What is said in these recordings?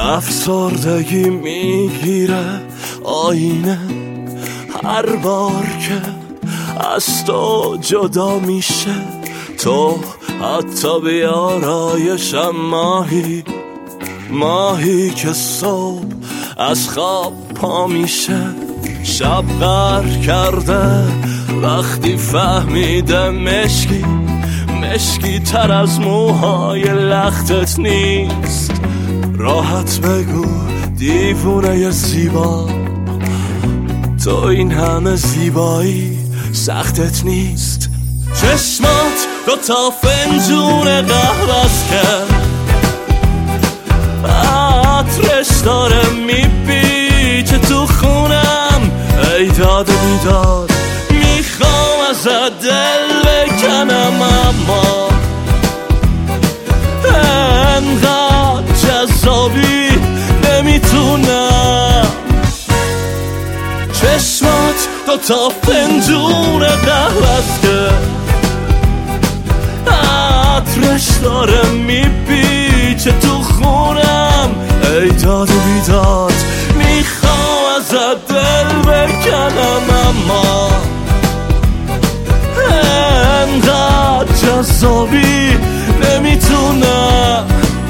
افسردگی میگیره آینه هر بار که از تو جدا میشه. تو حتی بیارایشم ماهی که صبح از خواب پا میشه. شب غر کرده وقتی فهمیده مشکی تر از موهای لختت نیست. راحت بگو دیوونه زیبا، تو این همه زیبایی سختت نیست. چشمات 2 فنجون قهوه‌ست که عطرش داره میپیچه تو خونم. ای داد و بیداد میخوام ازت دل بکنم، اما انقدر جذابی نمیتونم. چشمات 2 فنجون قهوه‌ست که عطرش داره میپیچه تو خونم. ای داد و بیداد میخوام ازت دل بکنم، اما انقدر جذابی نمیتونم.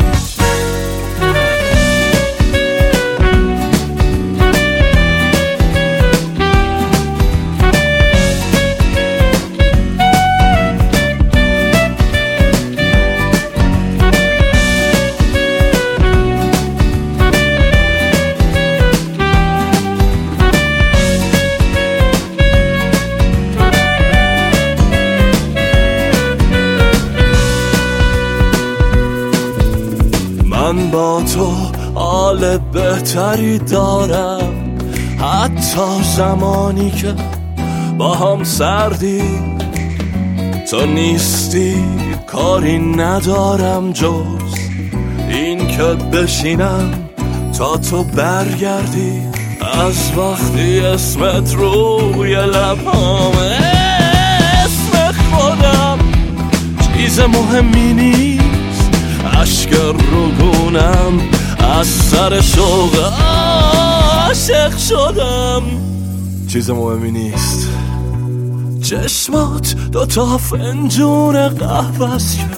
من با تو حال بهتری دارم، حتی زمانی که با هم سردیم. تو نیستی کاری ندارم جز این که بشینم تا تو برگردی. از وقتی اسمت روی لبامه، اسم خودم چیز مهمی نیست. اشک روگونم از سر شوق عاشق شدم، چیز مهمی نیست. چشمات 2 فنجون قهوه‌ست که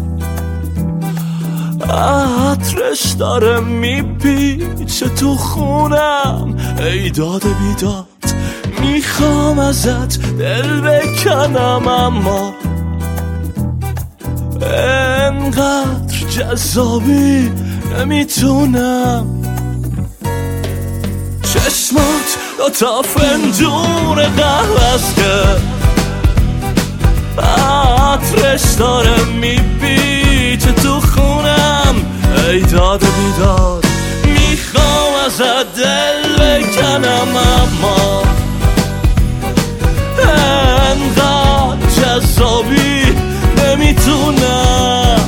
عطرش داره میپیچه تو خونم. ای داد بیداد میخوام ازت دل بکنم، اما انقدر جذابی نمیتونم. چشمات 2 فنجون قهوه‌ست که عطرش داره میپیچه تو خونم. ای داد و بیداد میخوام ازت دل بکنم، اما انقدر جذابی نمیتونم.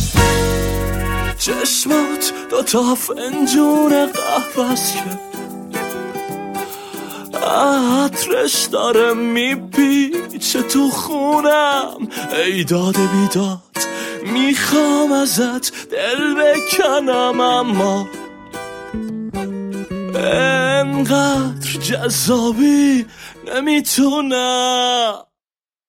چشمات 2 فنجون قهوه‌ست که عطرش داره میپیچه تو خونم. ای داد بیداد میخوام ازت دل بکنم، اما انقدر جذابی نمیتونم.